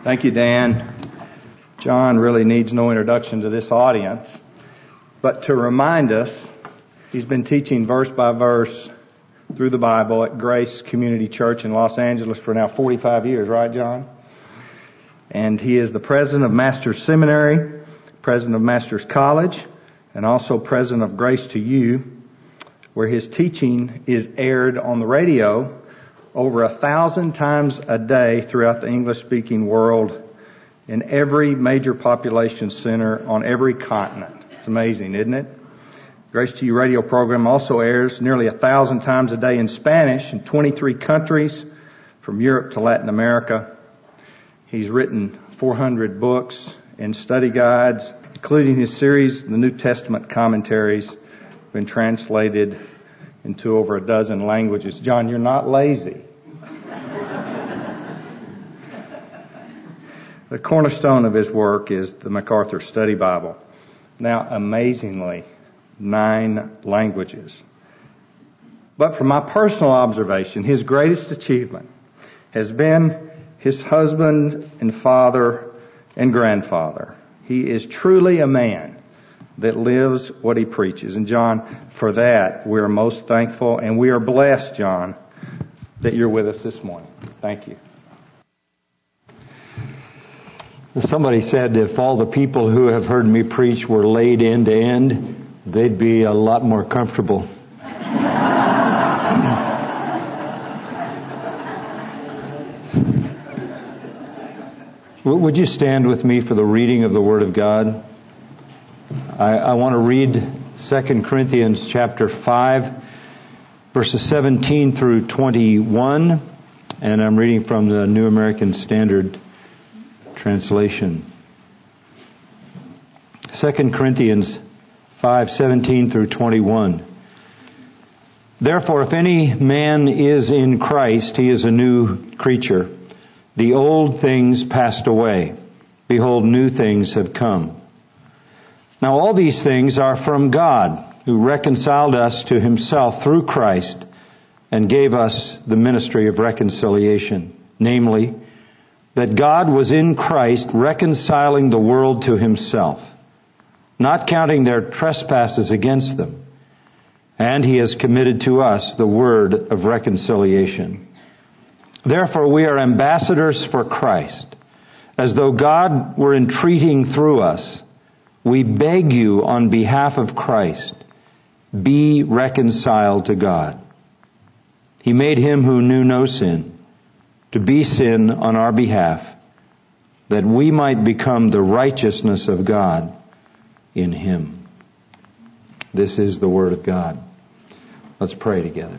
Thank you, Dan. John really needs no introduction to this audience. But to remind us, he's been teaching verse by verse through the Bible at Grace Community Church in Los Angeles for now 45 years, right, John? And he is the president of Masters Seminary, president of Masters College, and also president of Grace to You, where his teaching is aired on the radio over 1,000 times a day throughout the English-speaking world in every major population center on every continent. It's amazing, isn't it? Grace to You radio program also airs nearly 1,000 times a day in Spanish in 23 countries from Europe to Latin America. He's written 400 books and study guides, including his series, The New Testament Commentaries, been translated into over a dozen languages. John, you're not lazy. The cornerstone of his work is the MacArthur Study Bible. Now, amazingly, 9 languages. But from my personal observation, his greatest achievement has been his husband and father and grandfather. He is truly a man that lives what he preaches. And John, for that, we're most thankful, and we are blessed, John, that you're with us this morning. Thank you. Somebody said if all the people who have heard me preach were laid end to end, they'd be a lot more comfortable. Would you stand with me for the reading of the Word of God? I want to read 2 Corinthians chapter 5, verses 17 through 21, and I'm reading from the New American Standard Translation. 2 Corinthians 5:17 through 21. Therefore, if any man is in Christ, he is a new creature. The old things passed away. Behold, new things have come. Now all these things are from God, who reconciled us to himself through Christ and gave us the ministry of reconciliation. Namely, that God was in Christ reconciling the world to himself, not counting their trespasses against them. And he has committed to us the word of reconciliation. Therefore we are ambassadors for Christ, as though God were entreating through us. We beg you on behalf of Christ, be reconciled to God. He made him who knew no sin to be sin on our behalf, that we might become the righteousness of God in him. This is the word of God. Let's pray together.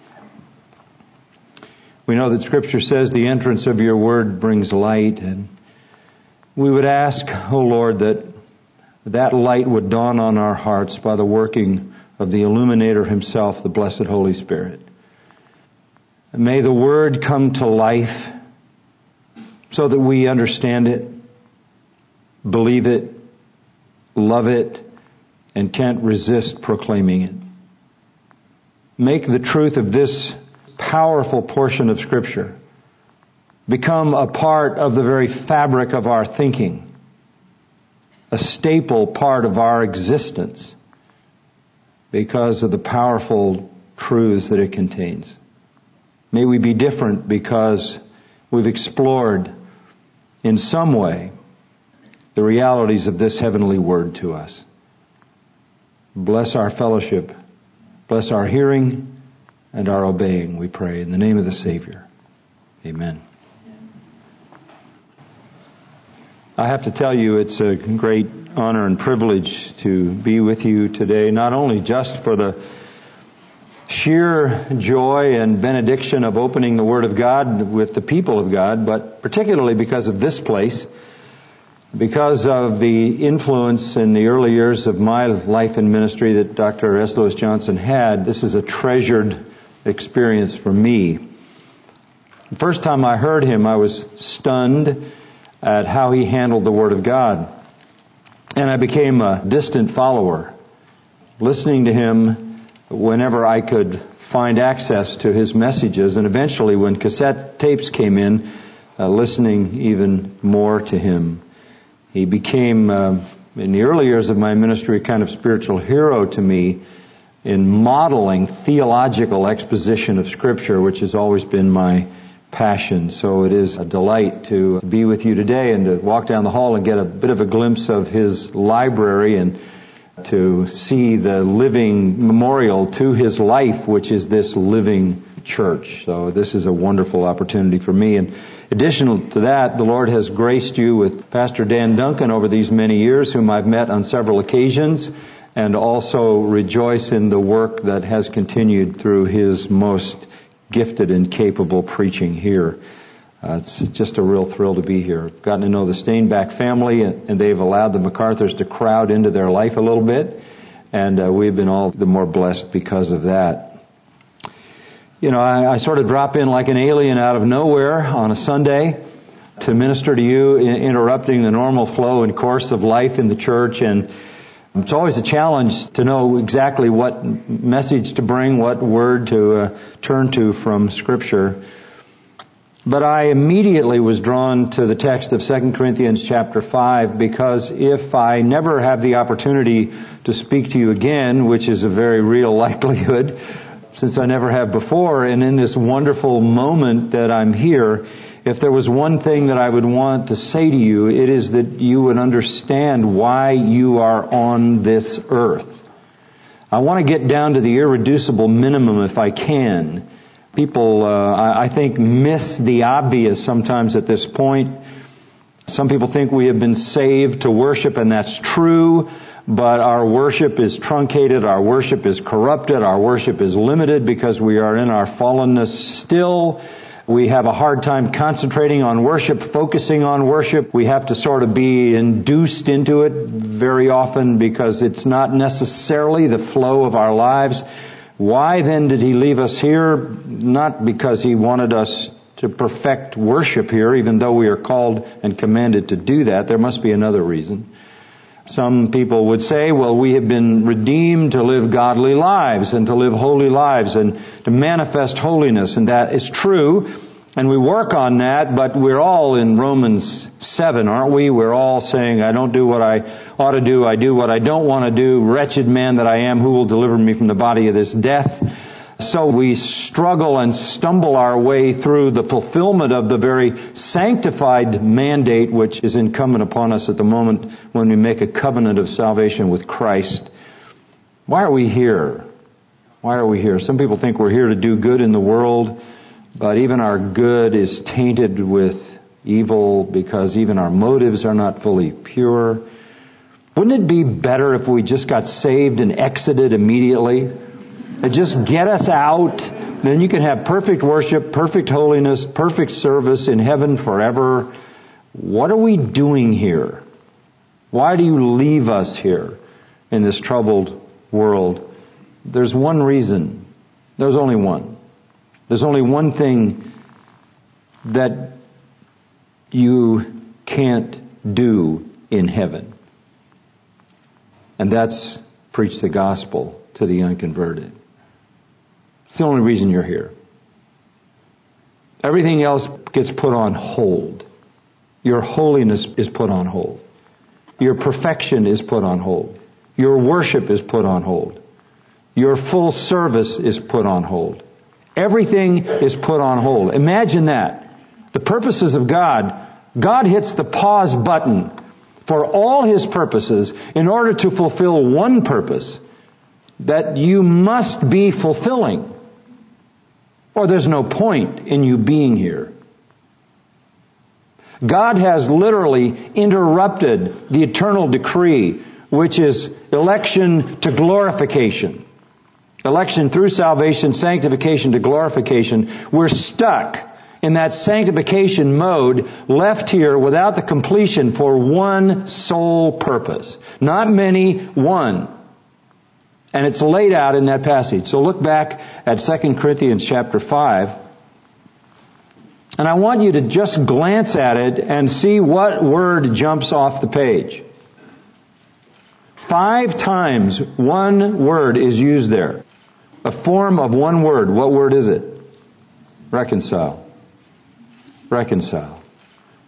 We know that Scripture says the entrance of your word brings light, and we would ask, O Lord, that light would dawn on our hearts by the working of the illuminator himself, the blessed Holy Spirit. And may the word come to life so that we understand it, believe it, love it, and can't resist proclaiming it. Make the truth of this powerful portion of Scripture become a part of the very fabric of our thinking, a staple part of our existence because of the powerful truths that it contains. May we be different because we've explored in some way the realities of this heavenly word to us. Bless our fellowship, bless our hearing and our obeying, we pray, in the name of the Savior. Amen. I have to tell you, it's a great honor and privilege to be with you today, not only just for the sheer joy and benediction of opening the Word of God with the people of God, but particularly because of this place, because of the influence in the early years of my life and ministry that Dr. S. Lewis Johnson had. This is a treasured experience for me. The first time I heard him, I was stunned at how he handled the Word of God. And I became a distant follower, listening to him whenever I could find access to his messages. And eventually, when cassette tapes came in, listening even more to him. He became, in the early years of my ministry, a kind of spiritual hero to me in modeling theological exposition of Scripture, which has always been my passion. So it is a delight to be with you today and to walk down the hall and get a bit of a glimpse of his library and to see the living memorial to his life, which is this living church. So this is a wonderful opportunity for me. And additional to that, the Lord has graced you with Pastor Dan Duncan over these many years, whom I've met on several occasions, and also rejoice in the work that has continued through his most gifted and capable preaching here. It's just a real thrill to be here. I've gotten to know the Stainback family, and they've allowed the MacArthurs to crowd into their life a little bit, and we've been all the more blessed because of that. You know, I sort of drop in like an alien out of nowhere on a Sunday to minister to you, interrupting the normal flow and course of life in the church, and it's always a challenge to know exactly what message to bring, what word to turn to from Scripture. But I immediately was drawn to the text of 2 Corinthians chapter 5, because if I never have the opportunity to speak to you again, which is a very real likelihood, since I never have before, and in this wonderful moment that I'm here, if there was one thing that I would want to say to you, it is that you would understand why you are on this earth. I want to get down to the irreducible minimum if I can. People, I think, miss the obvious sometimes at this point. Some people think we have been saved to worship, and that's true, but our worship is truncated, our worship is corrupted, our worship is limited because we are in our fallenness still. We have a hard time concentrating on worship, focusing on worship. We have to sort of be induced into it very often because it's not necessarily the flow of our lives. Why then did He leave us here? Not because He wanted us to perfect worship here, even though we are called and commanded to do that. There must be another reason. Some people would say, well, we have been redeemed to live godly lives and to live holy lives and to manifest holiness, and that is true. And we work on that, but we're all in Romans 7, aren't we? We're all saying, I don't do what I ought to do, I do what I don't want to do. Wretched man that I am, who will deliver me from the body of this death? So we struggle and stumble our way through the fulfillment of the very sanctified mandate which is incumbent upon us at the moment when we make a covenant of salvation with Christ. Why are we here? Why are we here? Some people think we're here to do good in the world, but even our good is tainted with evil because even our motives are not fully pure. Wouldn't it be better if we just got saved and exited immediately? Just get us out, then you can have perfect worship, perfect holiness, perfect service in heaven forever. What are we doing here? Why do you leave us here in this troubled world? There's one reason. There's only one. There's only one thing that you can't do in heaven. And that's preach the gospel to the unconverted. It's the only reason you're here. Everything else gets put on hold. Your holiness is put on hold. Your perfection is put on hold. Your worship is put on hold. Your full service is put on hold. Everything is put on hold. Imagine that. The purposes of God, God hits the pause button for all His purposes in order to fulfill one purpose that you must be fulfilling, or there's no point in you being here. God has literally interrupted the eternal decree, which is election to glorification. Election through salvation, sanctification to glorification. We're stuck in that sanctification mode, left here without the completion for one sole purpose. Not many, one. And it's laid out in that passage. So look back at 2 Corinthians chapter 5. And I want you to just glance at it and see what word jumps off the page. 5 times one word is used there. A form of one word. What word is it? Reconcile. Reconcile.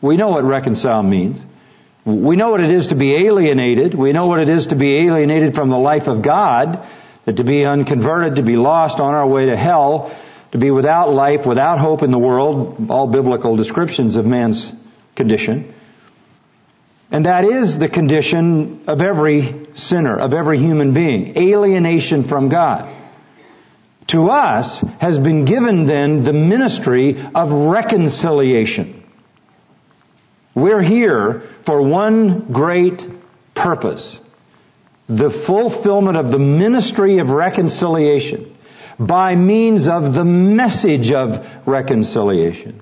We know what reconcile means. We know what it is to be alienated. We know what it is to be alienated from the life of God, that to be unconverted, to be lost on our way to hell, to be without life, without hope in the world, all biblical descriptions of man's condition. And that is the condition of every sinner, of every human being, alienation from God. To us has been given then the ministry of reconciliation. We're here for one great purpose, the fulfillment of the ministry of reconciliation by means of the message of reconciliation.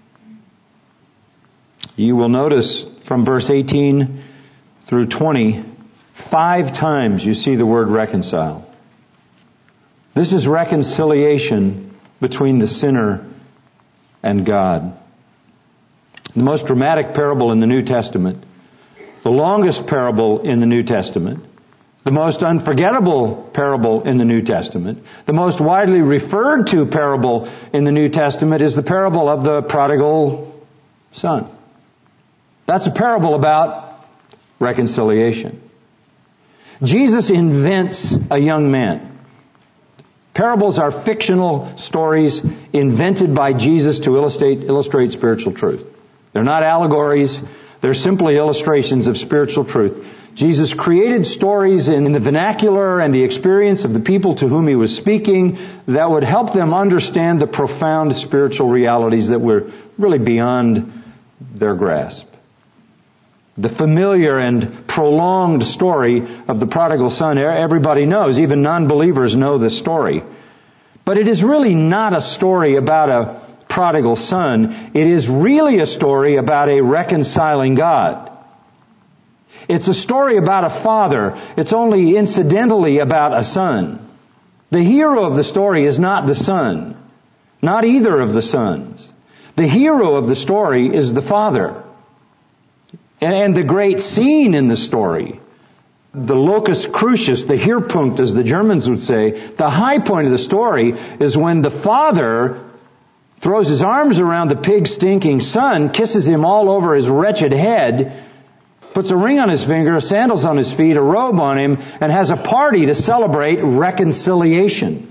You will notice from verse 18 through 20, 5 times you see the word reconcile. This is reconciliation between the sinner and God. The most dramatic parable in the New Testament, the longest parable in the New Testament, the most unforgettable parable in the New Testament, the most widely referred to parable in the New Testament is the parable of the prodigal son. That's a parable about reconciliation. Jesus invents a young man. Parables are fictional stories invented by Jesus to illustrate spiritual truth. They're not allegories. They're simply illustrations of spiritual truth. Jesus created stories in the vernacular and the experience of the people to whom He was speaking that would help them understand the profound spiritual realities that were really beyond their grasp. The familiar and prolonged story of the prodigal son, everybody knows. Even non-believers know this story. But it is really not a story about a prodigal son. It is really a story about a reconciling God. It's a story about a father. It's only incidentally about a son. The hero of the story is not the son, not either of the sons. The hero of the story is the father. And the great scene in the story, the locus crucis, the Höhepunkt, as the Germans would say, the high point of the story is when the father throws his arms around the pig-stinking son, kisses him all over his wretched head, puts a ring on his finger, sandals on his feet, a robe on him, and has a party to celebrate reconciliation.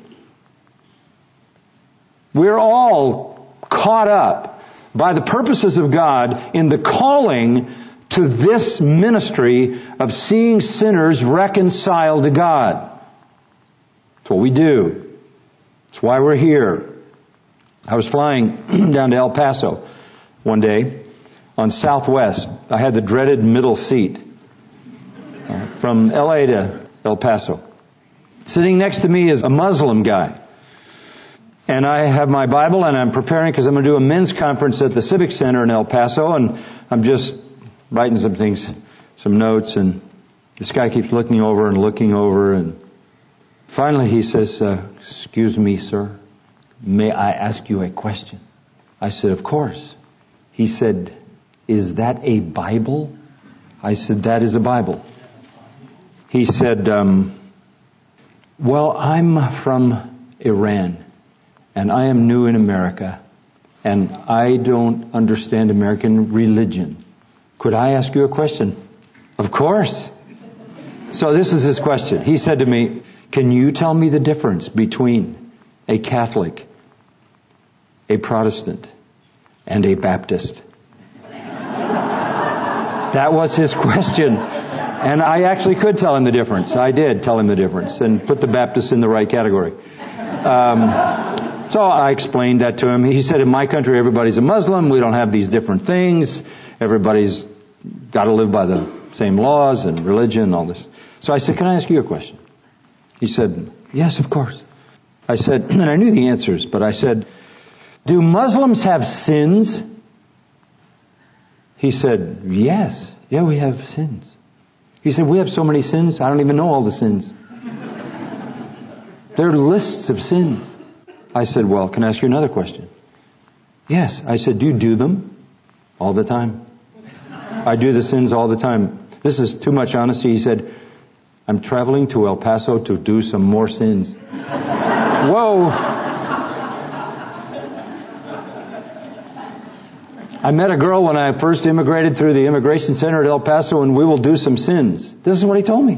We're all caught up by the purposes of God in the calling to this ministry of seeing sinners reconciled to God. That's what we do. That's why we're here. I was flying down to El Paso one day on Southwest. I had the dreaded middle seat from LA to El Paso. Sitting next to me is a Muslim guy. And I have my Bible and I'm preparing because I'm going to do a men's conference at the Civic Center in El Paso, and I'm just writing some things, some notes, and this guy keeps looking over, and finally he says, "Excuse me, sir. May I ask you a question?" I said, "Of course." He said, "Is that a Bible?" I said, "That is a Bible." He said, "Well, I'm from Iran, and I am new in America, and I don't understand American religion. Could I ask you a question?" "Of course." So this is his question. He said to me, "Can you tell me the difference between a Catholic, a Protestant, and a Baptist?" That was his question. And I actually could tell him the difference. I did tell him the difference and put the Baptists in the right category. So I explained that to him. He said, "In my country, everybody's a Muslim. We don't have these different things. Everybody's got to live by the same laws and religion and all this." So I said, "Can I ask you a question?" He said, "Yes, of course." I said, and I knew the answers, but I said, "Do Muslims have sins?" He said, "Yes. Yeah, we have sins." He said, "We have so many sins, I don't even know all the sins." There are lists of sins. I said, "Well, can I ask you another question?" "Yes." I said, "Do you do them?" "All the time. I do the sins all the time." This is too much honesty. He said, "I'm traveling to El Paso to do some more sins." Whoa. I met a girl when I first immigrated through the immigration center at El Paso, and we will do some sins. This is what he told me.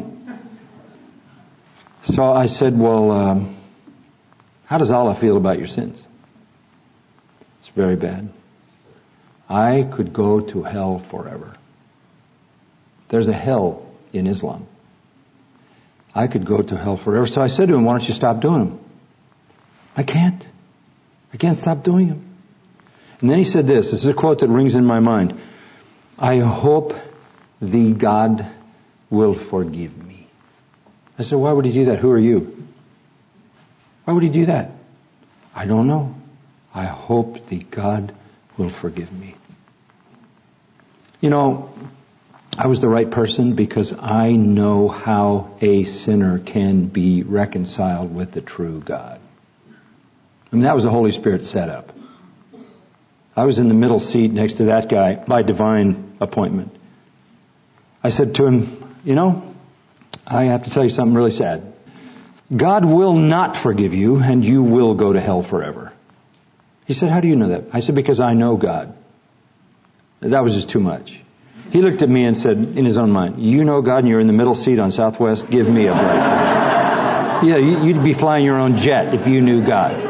So I said, well, how does Allah feel about your sins? It's very bad. I could go to hell forever. There's a hell in Islam. I could go to hell forever. So I said to him, why don't you stop doing them? I can't stop doing them. And then he said this is a quote that rings in my mind. I hope the God will forgive me. I said, why would he do that? Who are you? Why would he do that? I don't know. I hope the God will forgive me. You know, I was the right person because I know how a sinner can be reconciled with the true God. I mean, that was the Holy Spirit setup. I was in the middle seat next to that guy by divine appointment. I said to him, you know, I have to tell you something really sad. God will not forgive you and you will go to hell forever. He said, how do you know that? I said, because I know God. That was just too much. He looked at me and said, in his own mind, you know God and you're in the middle seat on Southwest? Give me a break. Yeah, you'd be flying your own jet if you knew God.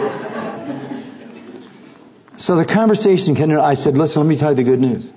So the conversation continued. I said, listen, let me tell you the good news.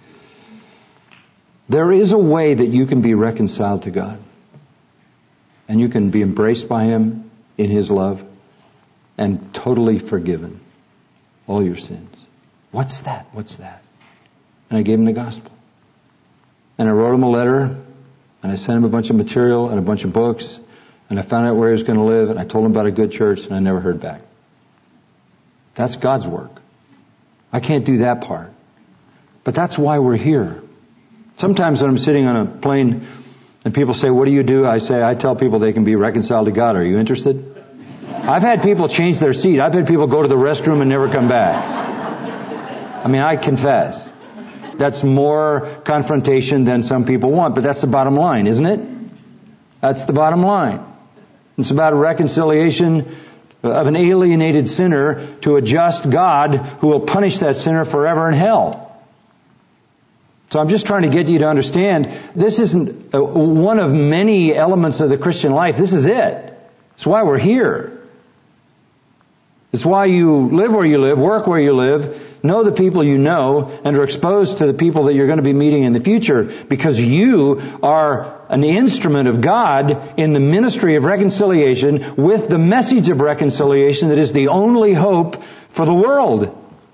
There is a way that you can be reconciled to God. And you can be embraced by Him in His love and totally forgiven all your sins. What's that? What's that? And I gave him the gospel. And I wrote him a letter, and I sent him a bunch of material and a bunch of books, and I found out where he was going to live, and I told him about a good church, and I never heard back. That's God's work. I can't do that part. But that's why we're here. Sometimes when I'm sitting on a plane and people say, what do you do? I say, I tell people they can be reconciled to God. Are you interested? I've had people change their seat. I've had people go to the restroom and never come back. I mean, I confess. That's more confrontation than some people want, but that's the bottom line, isn't it? That's the bottom line. It's about reconciliation of an alienated sinner to a just God who will punish that sinner forever in hell. So I'm just trying to get you to understand, this isn't one of many elements of the Christian life. This is it. It's why we're here. It's why you live where you live, work where you live, know the people you know, and are exposed to the people that you're going to be meeting in the future, because you are an instrument of God in the ministry of reconciliation with the message of reconciliation that is the only hope for the world.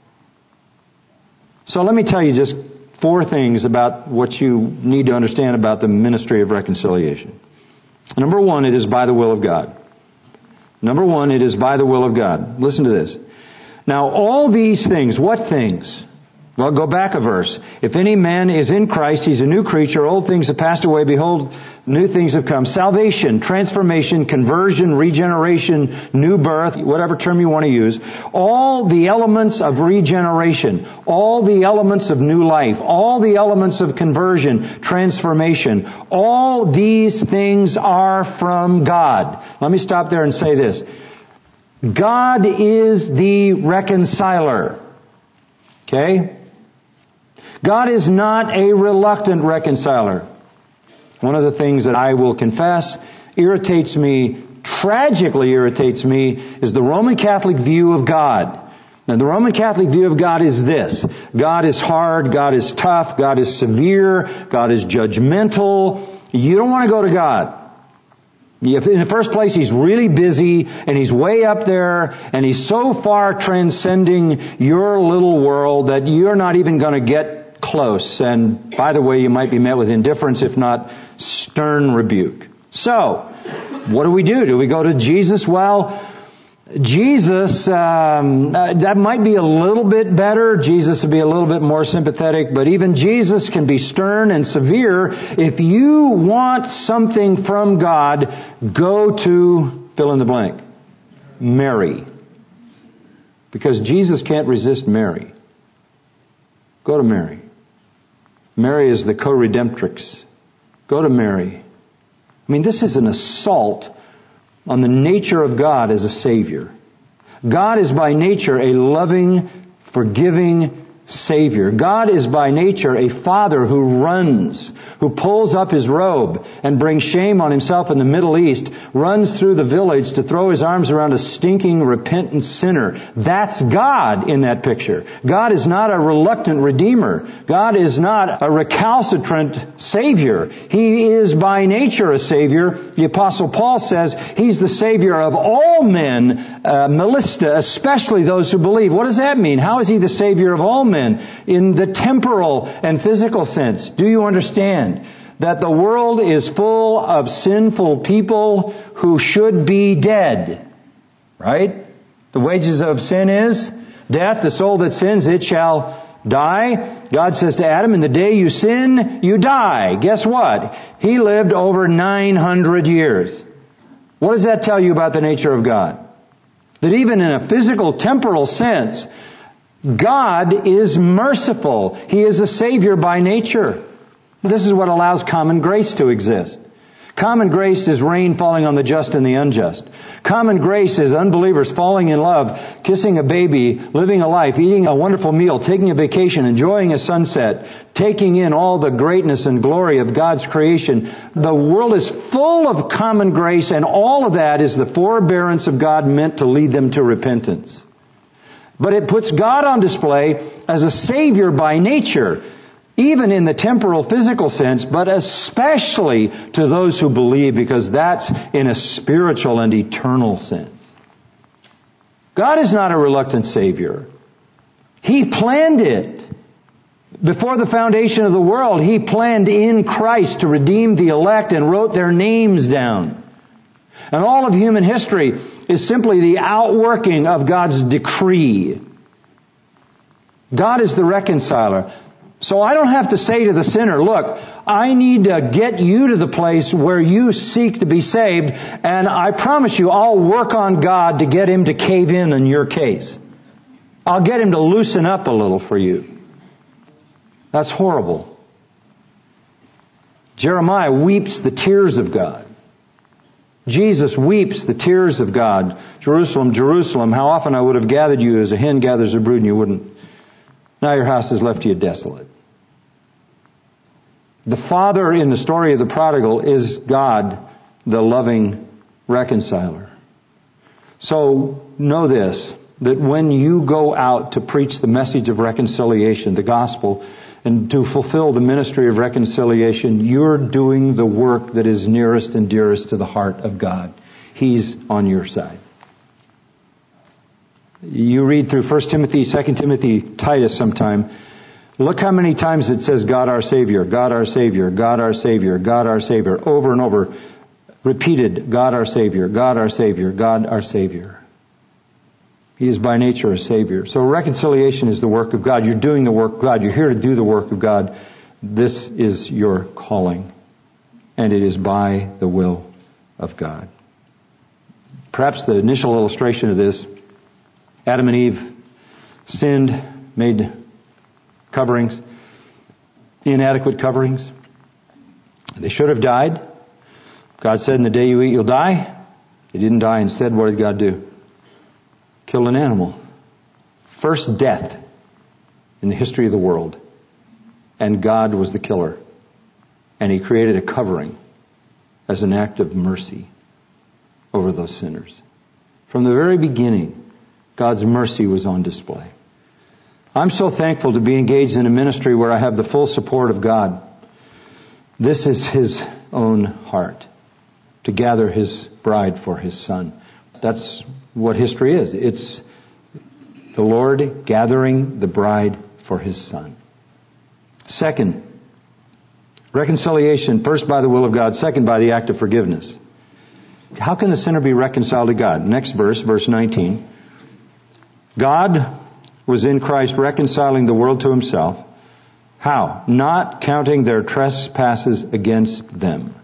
So let me tell you just 4 things about what you need to understand about the ministry of reconciliation. Number 1, it is by the will of God. Number 1, it is by the will of God. Listen to this. Now all these things, what things? Well, go back a verse. If any man is in Christ, he's a new creature. Old things have passed away. Behold, new things have come. Salvation, transformation, conversion, regeneration, new birth, whatever term you want to use. All the elements of regeneration, all the elements of new life, all the elements of conversion, transformation, all these things are from God. Let me stop there and say this. God is the reconciler. Okay? God is not a reluctant reconciler. One of the things that I will confess irritates me, tragically irritates me, is the Roman Catholic view of God. Now the Roman Catholic view of God is this. God is hard, God is tough, God is severe, God is judgmental. You don't want to go to God. In the first place, He's really busy, and He's way up there, and He's so far transcending your little world that you're not even going to get close. And by the way, you might be met with indifference, if not stern rebuke. So, what do? Do we go to Jesus? Well, Jesus, that might be a little bit better. Jesus would be a little bit more sympathetic, but even Jesus can be stern and severe. If you want something from God, go to fill in the blank. Mary. Because Jesus can't resist Mary. Go to Mary. Mary is the co-redemptrix. Go to Mary. I mean, this is an assault on the nature of God as a Savior. God is by nature a loving, forgiving, Savior. God is by nature a Father who runs, who pulls up His robe and brings shame on Himself in the Middle East, runs through the village to throw His arms around a stinking, repentant sinner. That's God in that picture. God is not a reluctant Redeemer. God is not a recalcitrant Savior. He is by nature a Savior. The Apostle Paul says He's the Savior of all men, Melista, especially those who believe. What does that mean? How is He the Savior of all men? In the temporal and physical sense. Do you understand that the world is full of sinful people who should be dead? Right? The wages of sin is death. The soul that sins, it shall die. God says to Adam, in the day you sin, you die. Guess what? He lived over 900 years. What does that tell you about the nature of God? That even in a physical, temporal sense, God is merciful. He is a Savior by nature. This is what allows common grace to exist. Common grace is rain falling on the just and the unjust. Common grace is unbelievers falling in love, kissing a baby, living a life, eating a wonderful meal, taking a vacation, enjoying a sunset, taking in all the greatness and glory of God's creation. The world is full of common grace, and all of that is the forbearance of God meant to lead them to repentance. But it puts God on display as a Savior by nature, even in the temporal physical sense, but especially to those who believe, because that's in a spiritual and eternal sense. God is not a reluctant Savior. He planned it. Before the foundation of the world, He planned in Christ to redeem the elect and wrote their names down. And all of human history is simply the outworking of God's decree. God is the reconciler. So I don't have to say to the sinner, look, I need to get you to the place where you seek to be saved, and I promise you I'll work on God to get Him to cave in your case. I'll get Him to loosen up a little for you. That's horrible. Jeremiah weeps the tears of God. Jesus weeps the tears of God. Jerusalem, Jerusalem, how often I would have gathered you as a hen gathers her brood and you wouldn't. Now your house has left you desolate. The father in the story of the prodigal is God, the loving reconciler. So know this, that when you go out to preach the message of reconciliation, the gospel, and to fulfill the ministry of reconciliation, you're doing the work that is nearest and dearest to the heart of God. He's on your side. You read through 1 Timothy, 2 Timothy, Titus sometime. Look how many times it says God our Savior, God our Savior, God our Savior, God our Savior. Over and over. Repeated, God our Savior, God our Savior, God our Savior. He is by nature a Savior. So reconciliation is the work of God. You're doing the work of God. You're here to do the work of God. This is your calling. And it is by the will of God. Perhaps the initial illustration of this, Adam and Eve sinned, made coverings, inadequate coverings. They should have died. God said, in the day you eat, you'll die. They didn't die. Instead, what did God do? Killed an animal. First death in the history of the world. And God was the killer. And He created a covering as an act of mercy over those sinners. From the very beginning, God's mercy was on display. I'm so thankful to be engaged in a ministry where I have the full support of God. This is His own heart, to gather His bride for His Son. That's what history is. It's the Lord gathering the bride for His Son. Second, reconciliation, first by the will of God, second by the act of forgiveness. How can the sinner be reconciled to God? Next verse, verse 19. God was in Christ reconciling the world to Himself. How? Not counting their trespasses against them.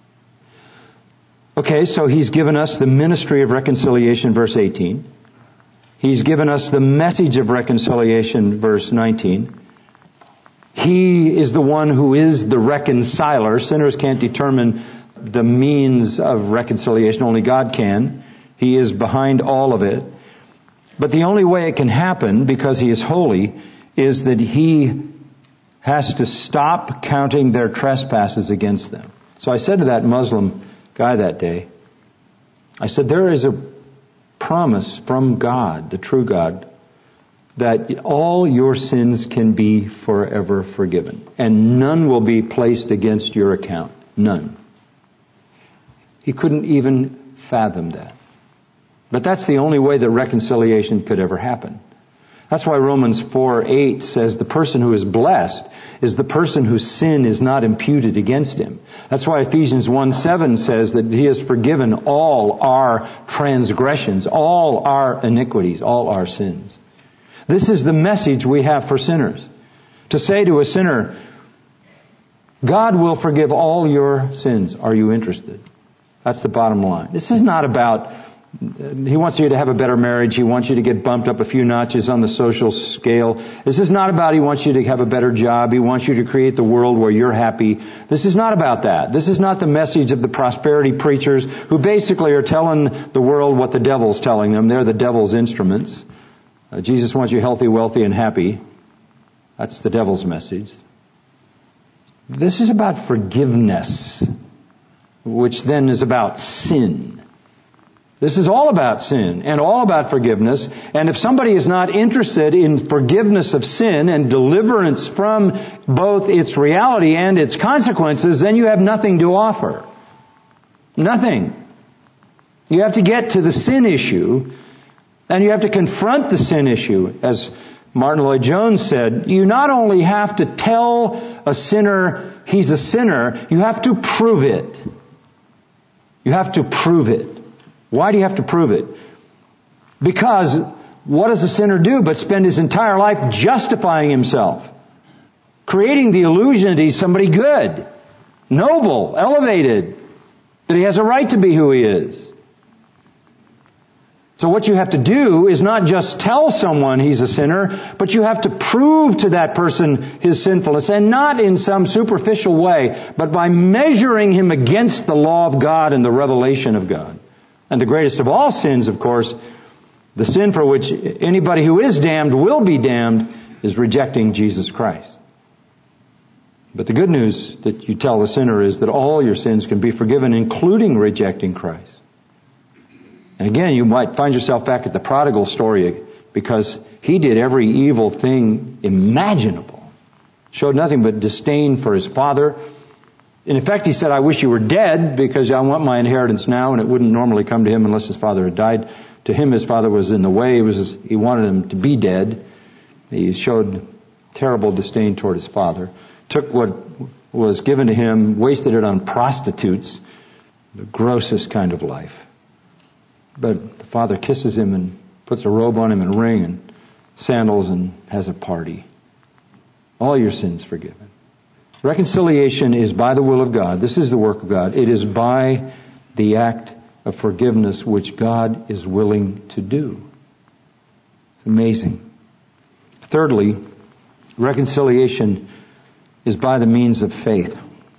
Okay, so He's given us the ministry of reconciliation, verse 18. He's given us the message of reconciliation, verse 19. He is the one who is the reconciler. Sinners can't determine the means of reconciliation. Only God can. He is behind all of it. But the only way it can happen, because He is holy, is that he has to stop counting their trespasses against them. So I said to that Muslim guy that day, I said, there is a promise from God, the true God, that all your sins can be forever forgiven. And none will be placed against your account. None. He couldn't even fathom that. But that's the only way that reconciliation could ever happen. That's why Romans 4:8 says the person who is blessed is the person whose sin is not imputed against him. That's why Ephesians 1:7 says that he has forgiven all our transgressions, all our iniquities, all our sins. This is the message we have for sinners. To say to a sinner, God will forgive all your sins. Are you interested? That's the bottom line. This is not about, he wants you to have a better marriage. He wants you to get bumped up a few notches on the social scale. This is not about he wants you to have a better job. He wants you to create the world where you're happy. This is not about that. This is not the message of the prosperity preachers who basically are telling the world what the devil's telling them. They're the devil's instruments. Jesus wants you healthy, wealthy, and happy. That's the devil's message. This is about forgiveness, which then is about sin. This is all about sin and all about forgiveness. And if somebody is not interested in forgiveness of sin and deliverance from both its reality and its consequences, then you have nothing to offer. Nothing. You have to get to the sin issue, and you have to confront the sin issue. As Martin Lloyd-Jones said, you not only have to tell a sinner he's a sinner, you have to prove it. You have to prove it. Why do you have to prove it? Because what does a sinner do but spend his entire life justifying himself? Creating the illusion that he's somebody good, noble, elevated, that he has a right to be who he is. So what you have to do is not just tell someone he's a sinner, but you have to prove to that person his sinfulness, and not in some superficial way, but by measuring him against the law of God and the revelation of God. And the greatest of all sins, of course, the sin for which anybody who is damned will be damned, is rejecting Jesus Christ. But the good news that you tell the sinner is that all your sins can be forgiven, including rejecting Christ. And again, you might find yourself back at the prodigal story, because he did every evil thing imaginable. Showed nothing but disdain for his father. In effect, he said, I wish you were dead, because I want my inheritance now, and it wouldn't normally come to him unless his father had died. To him, his father was in the way. He wanted him to be dead. He showed terrible disdain toward his father. Took what was given to him, wasted it on prostitutes. The grossest kind of life. But the father kisses him and puts a robe on him and a ring and sandals and has a party. All your sins forgiven. Reconciliation is by the will of God. This is the work of God. It is by the act of forgiveness which God is willing to do. It's amazing. Thirdly, reconciliation is by the means of faith.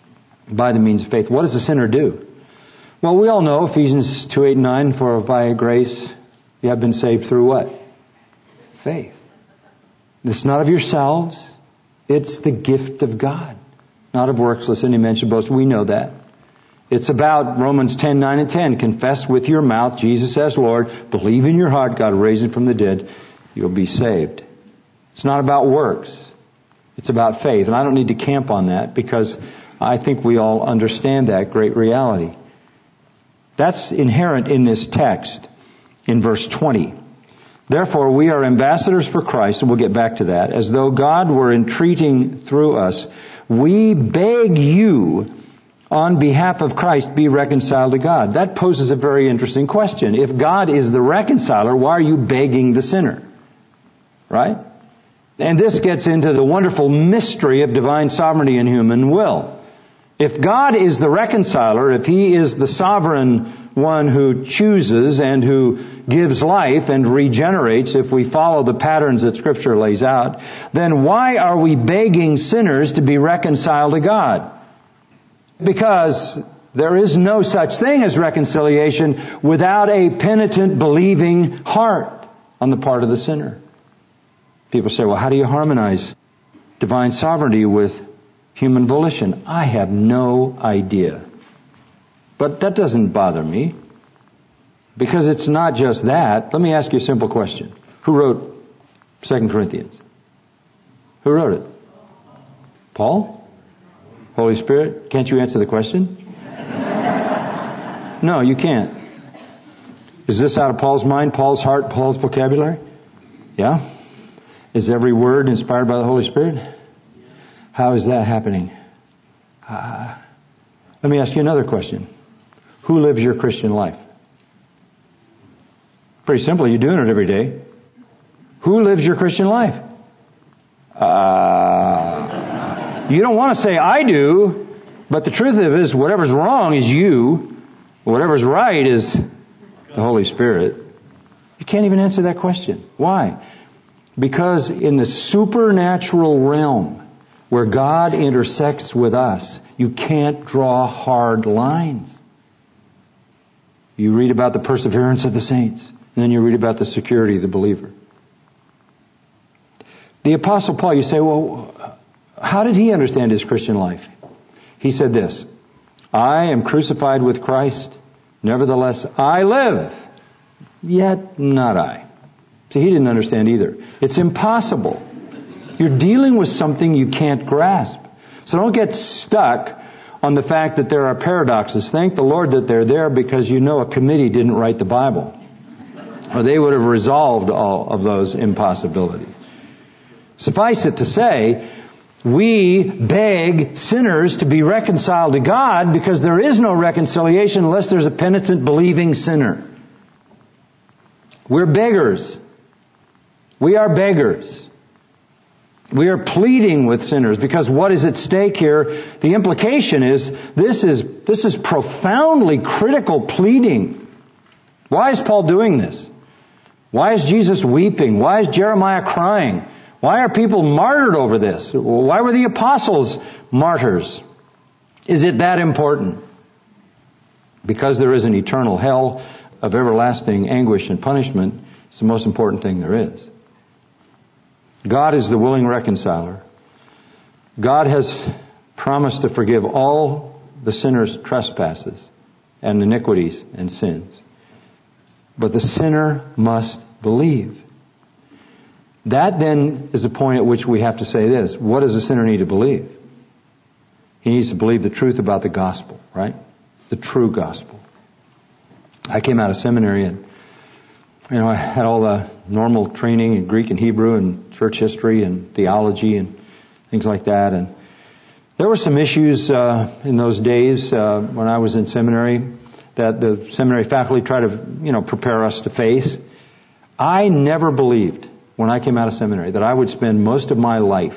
By the means of faith. What does the sinner do? Well, we all know Ephesians 2:8-9, for by grace you have been saved through what? Faith. It's not of yourselves. It's the gift of God. Not of works, lest any man should boast. We know that. It's about Romans 10:9 and 10. Confess with your mouth Jesus as Lord. Believe in your heart God raised him from the dead. You'll be saved. It's not about works. It's about faith. And I don't need to camp on that, because I think we all understand that great reality. That's inherent in this text in verse 20. Therefore, we are ambassadors for Christ, and we'll get back to that, as though God were entreating through us. We beg you, on behalf of Christ, be reconciled to God. That poses a very interesting question. If God is the reconciler, why are you begging the sinner? Right? And this gets into the wonderful mystery of divine sovereignty and human will. If God is the reconciler, if He is the sovereign one who chooses and who gives life and regenerates, if we follow the patterns that Scripture lays out, then why are we begging sinners to be reconciled to God? Because there is no such thing as reconciliation without a penitent, believing heart on the part of the sinner. People say, well, how do you harmonize divine sovereignty with human volition? I have no idea. But that doesn't bother me. Because it's not just that. Let me ask you a simple question. Who wrote 2 Corinthians? Who wrote it? Paul? Holy Spirit? Can't you answer the question? No, you can't. Is this out of Paul's mind, Paul's heart, Paul's vocabulary? Yeah? Is every word inspired by the Holy Spirit? How is that happening? Let me ask you another question. Who lives your Christian life? Pretty simple. You're doing it every day. Who lives your Christian life? You don't want to say, I do. But the truth of it is, whatever's wrong is you. Whatever's right is the Holy Spirit. You can't even answer that question. Why? Because in the supernatural realm, where God intersects with us, you can't draw hard lines. You read about the perseverance of the saints. And then you read about the security of the believer. The Apostle Paul, you say, well, how did he understand his Christian life? He said this, I am crucified with Christ, nevertheless I live, yet not I. See, he didn't understand either. It's impossible. You're dealing with something you can't grasp. So don't get stuck on the fact that there are paradoxes. Thank the Lord that they're there, because you know a committee didn't write the Bible. Or they would have resolved all of those impossibilities. Suffice it to say, we beg sinners to be reconciled to God, because there is no reconciliation unless there's a penitent, believing sinner. We're beggars. We are beggars. We are pleading with sinners, because what is at stake here? The implication is this is profoundly critical pleading. Why is Paul doing this? Why is Jesus weeping? Why is Jeremiah crying? Why are people martyred over this? Why were the apostles martyrs? Is it that important? Because there is an eternal hell of everlasting anguish and punishment. It's the most important thing there is. God is the willing reconciler. God has promised to forgive all the sinner's trespasses and iniquities and sins. But the sinner must believe. That then is the point at which we have to say this. What does the sinner need to believe? He needs to believe the truth about the gospel, right? The true gospel. I came out of seminary and, I had all the normal training in Greek and Hebrew and church history and theology and things like that. And there were some issues in those days when I was in seminary that the seminary faculty tried to, prepare us to face. I never believed when I came out of seminary that I would spend most of my life,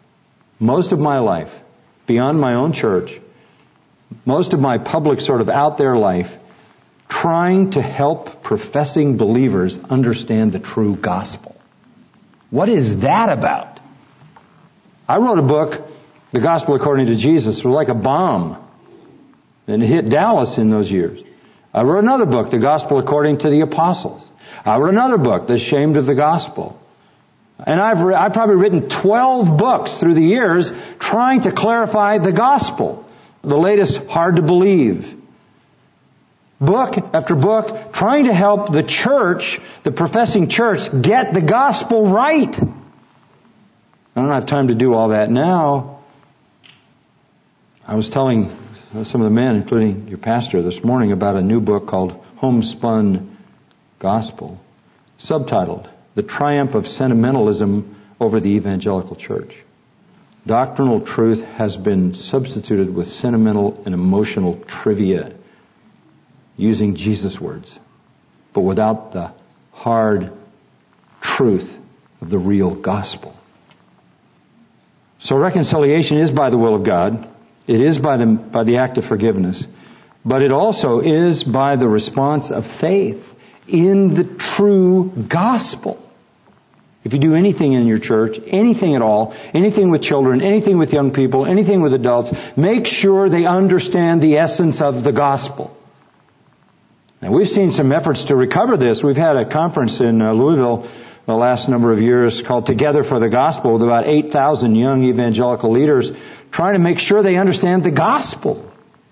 beyond my own church, most of my public sort of out there life, trying to help professing believers understand the true gospel. What is that about? I wrote a book, The Gospel According to Jesus. It was like a bomb. And it hit Dallas in those years. I wrote another book, The Gospel According to the Apostles. I wrote another book, The Ashamed of the Gospel. And I've probably written 12 books through the years trying to clarify the gospel. The latest, Hard to Believe. Book after book, trying to help the church, the professing church, get the gospel right. I don't have time to do all that now. I was telling some of the men, including your pastor, this morning about a new book called Homespun Gospel, subtitled, The Triumph of Sentimentalism Over the Evangelical Church. Doctrinal truth has been substituted with sentimental and emotional trivia, using Jesus' words, but without the hard truth of the real gospel. So reconciliation is by the will of God. It is by the act of forgiveness. But it also is by the response of faith in the true gospel. If you do anything in your church, anything at all, anything with children, anything with young people, anything with adults, make sure they understand the essence of the gospel. Now, we've seen some efforts to recover this. We've had a conference in Louisville the last number of years called Together for the Gospel with about 8,000 young evangelical leaders trying to make sure they understand the gospel.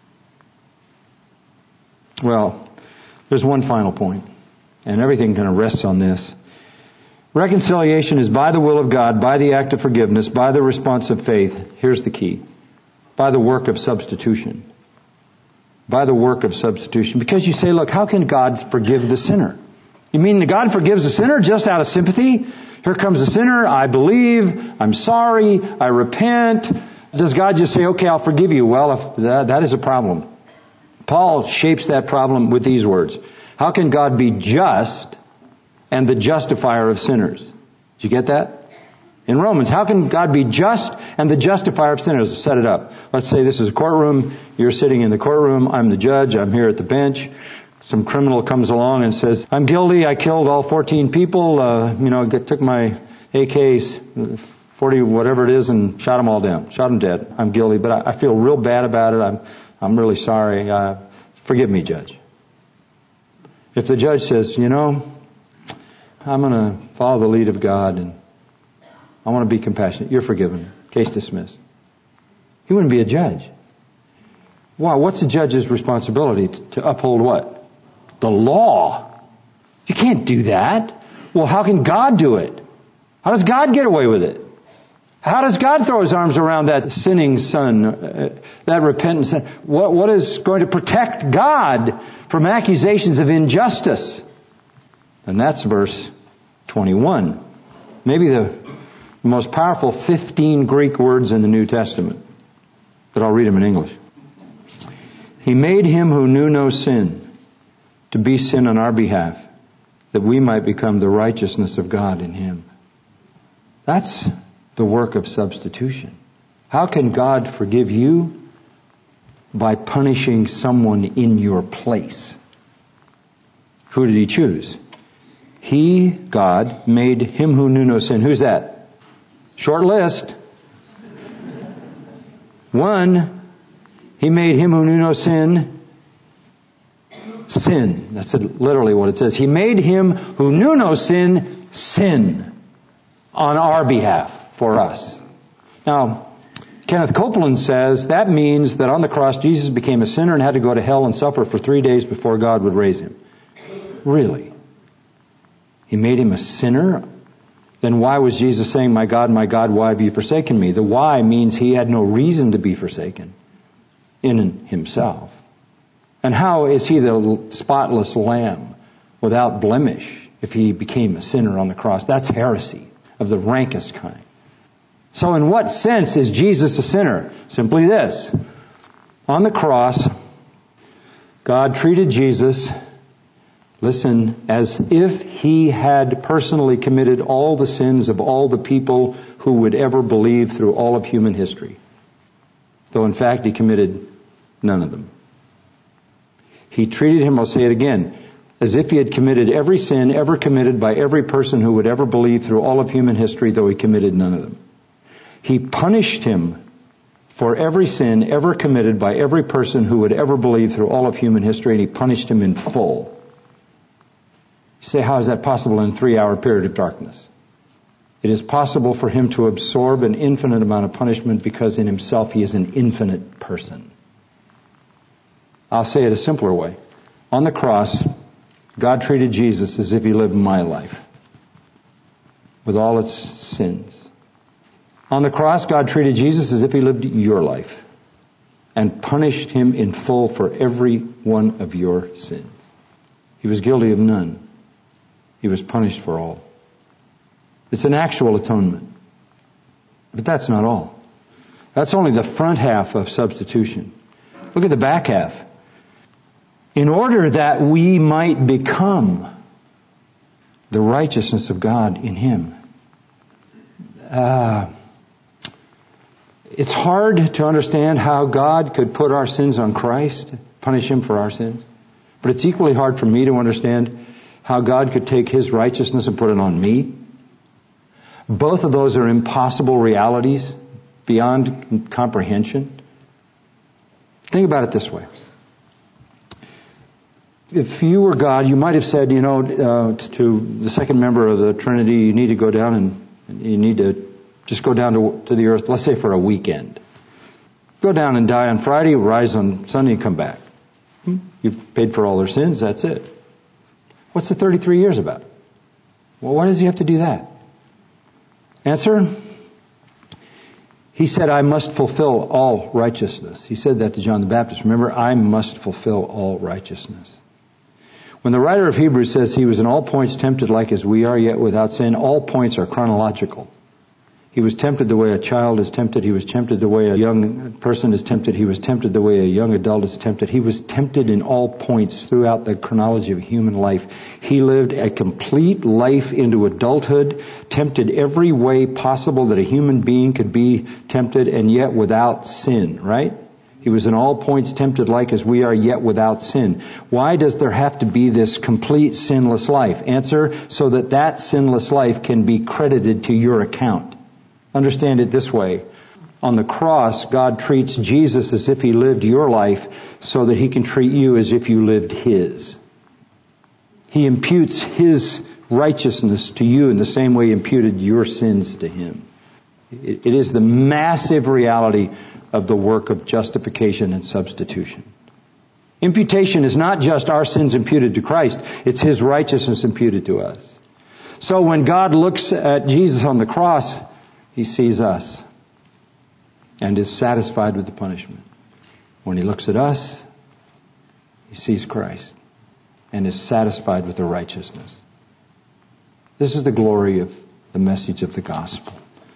Well, there's one final point, and everything kind of rests on this. Reconciliation is by the will of God, by the act of forgiveness, by the response of faith. Here's the key. By the work of substitution. By the work of substitution. Because you say, look, how can God forgive the sinner? You mean that God forgives the sinner just out of sympathy? Here comes the sinner, I believe, I'm sorry, I repent. Does God just say, okay, I'll forgive you? Well, that is a problem. Paul shapes that problem with these words. How can God be just and the justifier of sinners? Did you get that? In Romans, how can God be just and the justifier of sinners? Set it up. Let's say this is a courtroom. You're sitting in the courtroom. I'm the judge. I'm here at the bench. Some criminal comes along and says, I'm guilty. I killed all 14 people. Took my AKs, 40, whatever it is, and shot them all down. Shot them dead. I'm guilty, but I feel real bad about it. I'm really sorry. Forgive me, Judge. If the judge says, I'm going to follow the lead of God and I want to be compassionate, you're forgiven. Case dismissed. He wouldn't be a judge. Wow, what's the judge's responsibility? To uphold what? The law. You can't do that. Well, how can God do it? How does God get away with it? How does God throw his arms around that sinning son, that repentant son? What is going to protect God from accusations of injustice? And that's verse 21. Maybe the most powerful 15 Greek words in the New Testament. But I'll read them in English. He made him who knew no sin to be sin on our behalf, that we might become the righteousness of God in him. That's the work of substitution. How can God forgive you? By punishing someone in your place. Who did he choose? He, God, made him who knew no sin. Who's that? Short list. 1, he made him who knew no sin, sin. That's literally what it says. He made him who knew no sin, sin on our behalf, for us. Now, Kenneth Copeland says that means that on the cross Jesus became a sinner and had to go to hell and suffer for 3 days before God would raise him. Really? He made him a sinner? Then why was Jesus saying, my God, why have you forsaken me? The why means he had no reason to be forsaken in himself. And how is he the spotless lamb without blemish if he became a sinner on the cross? That's heresy of the rankest kind. So in what sense is Jesus a sinner? Simply this. On the cross, God treated Jesus, listen, as if he had personally committed all the sins of all the people who would ever believe through all of human history. Though in fact he committed none of them. He treated him, I'll say it again, as if he had committed every sin ever committed by every person who would ever believe through all of human history, though he committed none of them. He punished him for every sin ever committed by every person who would ever believe through all of human history, and he punished him in full. You say, how is that possible in a 3-hour period of darkness? It is possible for him to absorb an infinite amount of punishment because in himself he is an infinite person. I'll say it a simpler way. On the cross, God treated Jesus as if he lived my life with all its sins. On the cross, God treated Jesus as if he lived your life and punished him in full for every one of your sins. He was guilty of none. He was punished for all. It's an actual atonement. But that's not all. That's only the front half of substitution. Look at the back half. In order that we might become the righteousness of God in him. It's hard to understand how God could put our sins on Christ, punish him for our sins. But it's equally hard for me to understand how God could take his righteousness and put it on me. Both of those are impossible realities beyond comprehension. Think about it this way. If you were God, you might have said, to the second member of the Trinity, you need to go down and you need to just go down to the earth, let's say for a weekend. Go down and die on Friday, rise on Sunday and come back. You've paid for all their sins, that's it. What's the 33 years about? Well, why does he have to do that? Answer? He said, I must fulfill all righteousness. He said that to John the Baptist. Remember, I must fulfill all righteousness. When the writer of Hebrews says he was in all points tempted like as we are, yet without sin, all points are chronological. He was tempted the way a child is tempted. He was tempted the way a young person is tempted. He was tempted the way a young adult is tempted. He was tempted in all points throughout the chronology of human life. He lived a complete life into adulthood, tempted every way possible that a human being could be tempted, and yet without sin, right? He was in all points tempted like as we are, yet without sin. Why does there have to be this complete sinless life? Answer, so that sinless life can be credited to your account. Understand it this way. On the cross, God treats Jesus as if he lived your life so that he can treat you as if you lived his. He imputes his righteousness to you in the same way he imputed your sins to him. It is the massive reality of the work of justification and substitution. Imputation is not just our sins imputed to Christ, it's his righteousness imputed to us. So when God looks at Jesus on the cross, he sees us and is satisfied with the punishment. When he looks at us, he sees Christ and is satisfied with the righteousness. This is the glory of the message of the gospel.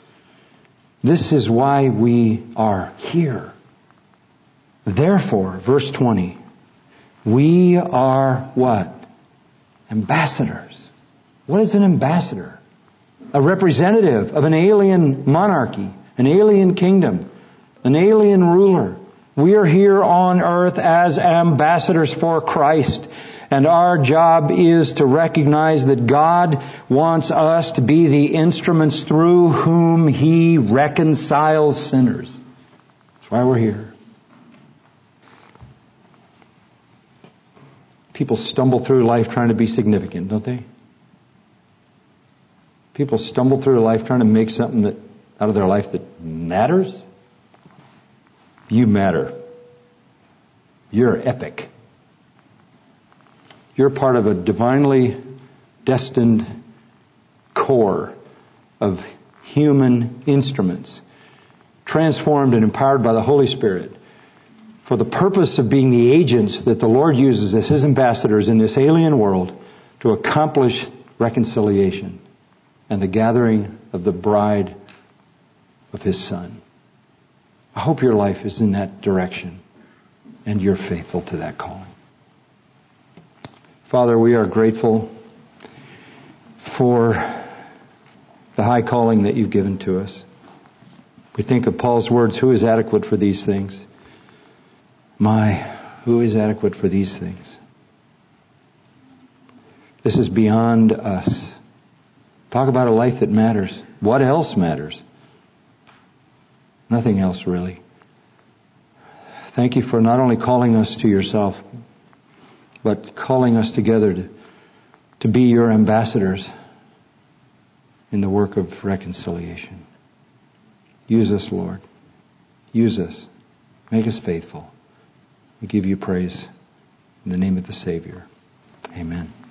This is why we are here. Therefore, verse 20, we are what? Ambassadors. What is an ambassador? A representative of an alien monarchy, an alien kingdom, an alien ruler. We are here on earth as ambassadors for Christ. And our job is to recognize that God wants us to be the instruments through whom he reconciles sinners. That's why we're here. People stumble through life trying to be significant, don't they? People stumble through life trying to make something out of their life that matters. You matter. You're epic. You're part of a divinely destined core of human instruments, transformed and empowered by the Holy Spirit for the purpose of being the agents that the Lord uses as his ambassadors in this alien world to accomplish reconciliation and the gathering of the bride of his Son. I hope your life is in that direction and you're faithful to that calling. Father, we are grateful for the high calling that you've given to us. We think of Paul's words, who is adequate for these things? Who is adequate for these things? This is beyond us. Talk about a life that matters. What else matters? Nothing else really. Thank you for not only calling us to yourself, but calling us together to be your ambassadors in the work of reconciliation. Use us, Lord. Use us. Make us faithful. We give you praise in the name of the Savior. Amen.